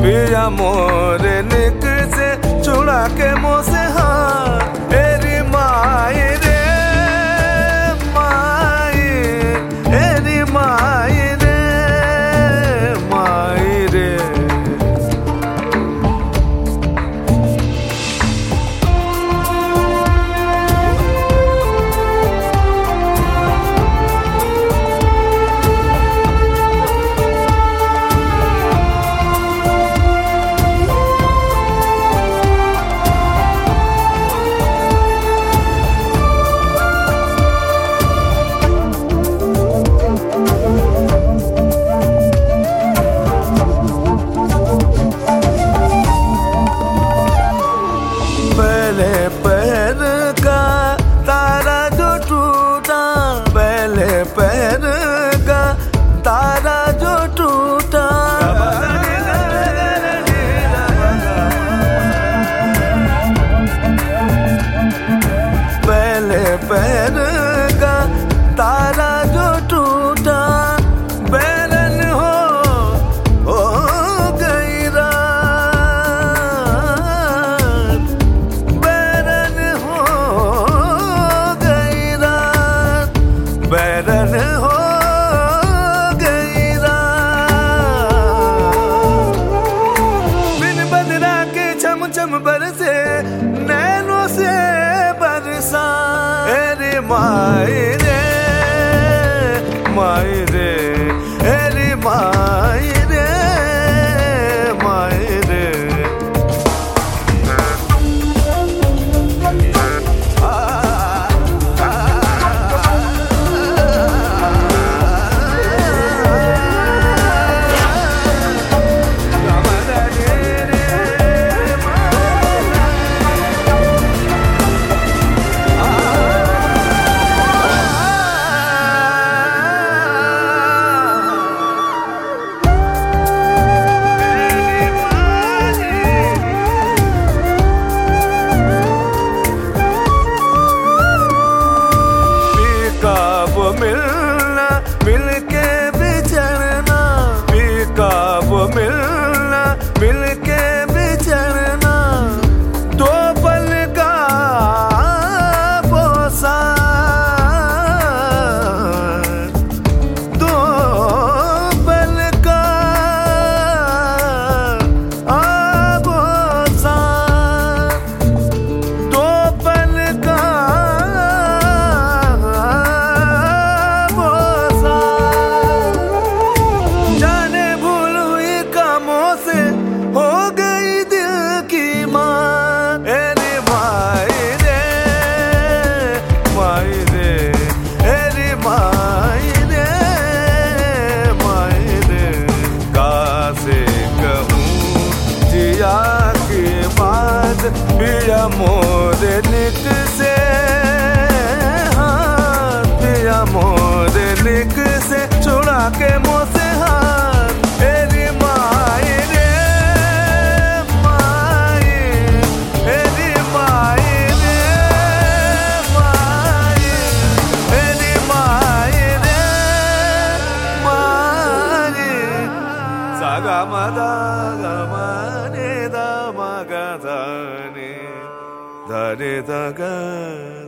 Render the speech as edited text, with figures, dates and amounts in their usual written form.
पिया मोरे निक से छुड़ा के मुँह से हाथ तेरी माई रे माई तेरी माई रे माई रे। पहले पैर का तारा जो टूटा, पहले पैर का तारा जो टूटा, पहले पैर का तारा जो टूटा, बैरन हो गई रात, बैरन हो गई रात, बैरन हो गई रात। बिन बदरा के छम छम बरसे नैनों से बरसा तेरी माई रे माई रे तेरी माई रे माई रे। कब मिलना मिलके बिछड़ना, भी कब मिलना मिलके बिछड़ना, दो पल का बोसा, दो पल का बोसा, दो पल का हो गई दिल की माँ तेरी माई रे माई रे तेरी माई रे माई रे। कासे कहूँ जिया की बात पिया मोरे निक से, हाँ पिया मोरे निक से छुड़ा के मुँह से हाथ तेरी माई रे माई तेरी माई रे माई तेरी माई रे माई। सागा मदा गमने दा मगा धने धने दा गा।